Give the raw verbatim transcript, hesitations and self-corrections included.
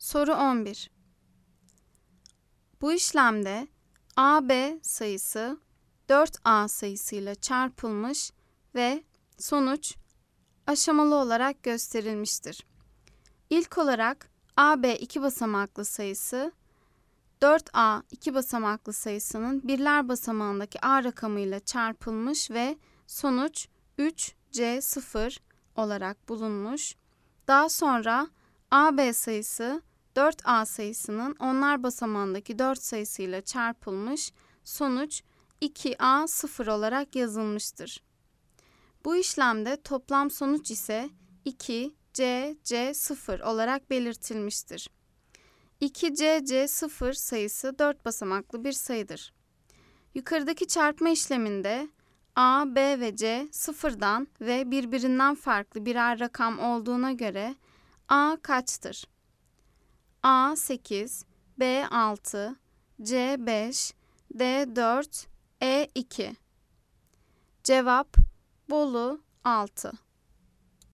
Soru on bir. Bu işlemde A B sayısı dört A sayısıyla çarpılmış ve sonuç aşamalı olarak gösterilmiştir. İlk olarak A B iki basamaklı sayısı dört A iki basamaklı sayısının birler basamağındaki A rakamıyla çarpılmış ve sonuç üç C sıfır olarak bulunmuş. Daha sonra A B sayısı dört A sayısının onlar basamağındaki dört sayısıyla çarpılmış, sonuç iki A sıfır olarak yazılmıştır. Bu işlemde toplam sonuç ise iki C C sıfır olarak belirtilmiştir. iki C C sıfır sayısı dört basamaklı bir sayıdır. Yukarıdaki çarpma işleminde A, B ve C sıfırdan ve birbirinden farklı birer rakam olduğuna göre A kaçtır? A sekiz, B altı, C beş, D dört, E iki. Cevap Bolu altı.